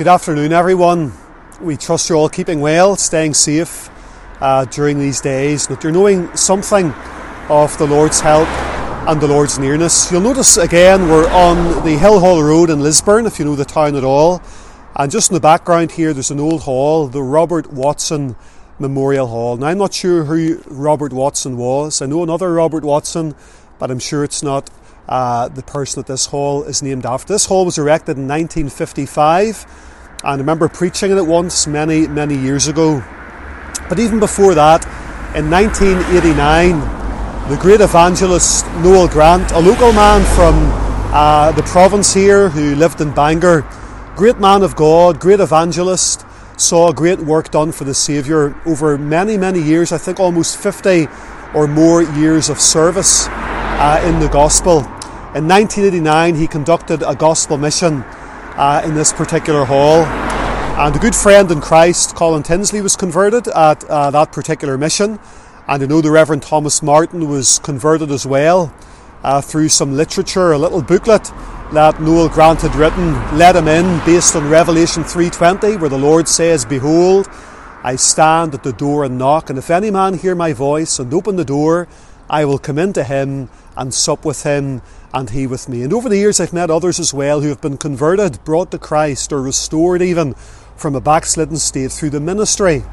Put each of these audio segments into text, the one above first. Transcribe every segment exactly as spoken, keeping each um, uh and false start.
Good afternoon, everyone. We trust you're all keeping well, staying safe uh, during these days, that you're knowing something of the Lord's help and the Lord's nearness. You'll notice again we're on the Hillhall Road in Lisburn, if you know the town at all. And just in the background here there's an old hall, the Robert Watson Memorial Hall. Now I'm not sure who Robert Watson was. I know another Robert Watson, but I'm sure it's not uh, the person that this hall is named after. This hall was erected in nineteen fifty-five. And I remember preaching in it once many, many years ago. But even before that, in nineteen eighty-nine, the great evangelist Noel Grant, a local man from uh, the province here who lived in Bangor, great man of God, great evangelist, saw great work done for the Saviour over many, many years, I think almost fifty or more years of service uh, in the gospel. In nineteen eighty-nine, he conducted a gospel mission Uh, in this particular hall, and a good friend in Christ, Colin Tinsley, was converted at uh, that particular mission, and I know the Reverend Thomas Martin was converted as well uh, through some literature, a little booklet that Noel Grant had written, let him in, based on Revelation three twenty, where the Lord says, "Behold, I stand at the door and knock, and if any man hear my voice and open the door, I will come into him and sup with him and he with me." And over the years I've met others as well who have been converted, brought to Christ, or restored even from a backslidden state through the ministry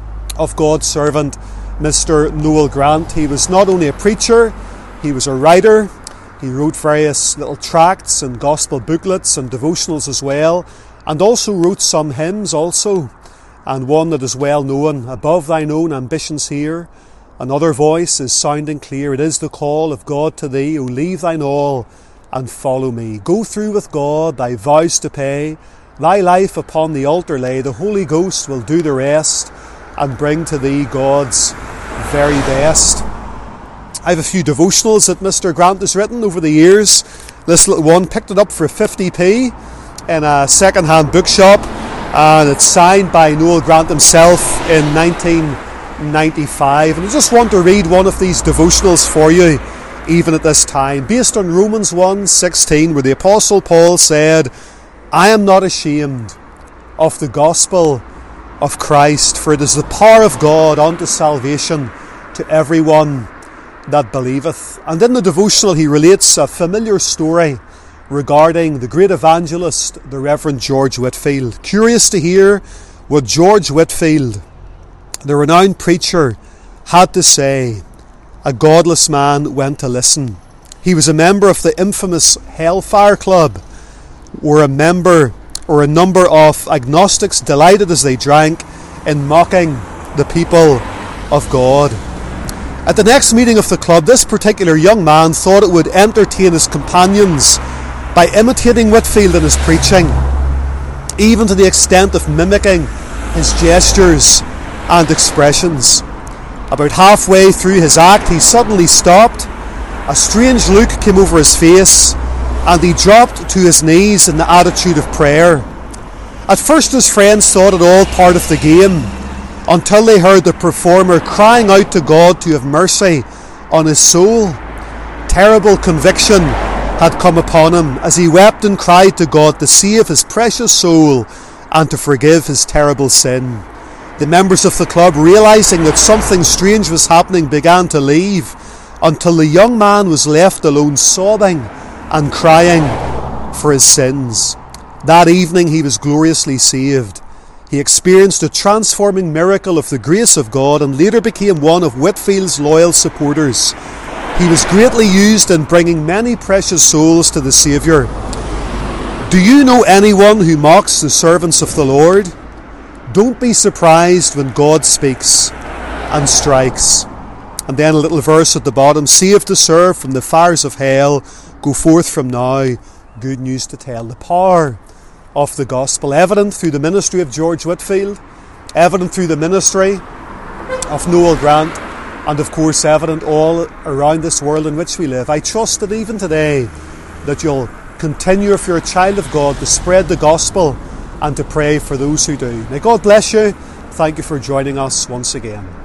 of God's servant, Mister Noel Grant. He was not only a preacher, he was a writer. He wrote various little tracts and gospel booklets and devotionals as well, and also wrote some hymns also, and one that is well known, "Above thine own ambitions here, another voice is sounding clear. It is the call of God to thee. O leave thine all and follow me. Go through with God, thy vows to pay. Thy life upon the altar lay. The Holy Ghost will do the rest and bring to thee God's very best." I have a few devotionals that Mister Grant has written over the years. This little one, picked it up for fifty p in a second-hand bookshop, and it's signed by Noel Grant himself in nineteen ninety-five, and I just want to read one of these devotionals for you even at this time, based on Romans one sixteen, where the Apostle Paul said, "I am not ashamed of the gospel of Christ, for it is the power of God unto salvation to everyone that believeth." And in the devotional he relates a familiar story regarding the great evangelist, the Reverend George Whitefield. Curious to hear what George Whitefield, the renowned preacher, had to say. A godless man went to listen. He was a member of the infamous Hellfire Club, where a member or a number of agnostics delighted as they drank in mocking the people of God. At the next meeting of the club, this particular young man thought it would entertain his companions by imitating Whitefield in his preaching, even to the extent of mimicking his gestures and expressions. About halfway through his act, he suddenly stopped. A strange look came over his face, and he dropped to his knees in the attitude of prayer. At first his friends thought it all part of the game, until they heard the performer crying out to God to have mercy on his soul. Terrible conviction had come upon him as he wept and cried to God to save his precious soul and to forgive his terrible sin. The members of the club, realising that something strange was happening, began to leave, until the young man was left alone, sobbing and crying for his sins. That evening he was gloriously saved. He experienced a transforming miracle of the grace of God, and later became one of Whitefield's loyal supporters. He was greatly used in bringing many precious souls to the Saviour. Do you know anyone who mocks the servants of the Lord? Don't be surprised when God speaks and strikes. And then a little verse at the bottom, "Saved to serve from the fires of hell, go forth from now, good news to tell." The power of the gospel, evident through the ministry of George Whitefield, evident through the ministry of Noel Grant, and of course evident all around this world in which we live. I trust that even today that you'll continue, if you're a child of God, to spread the gospel and to pray for those who do. May God bless you. Thank you for joining us once again.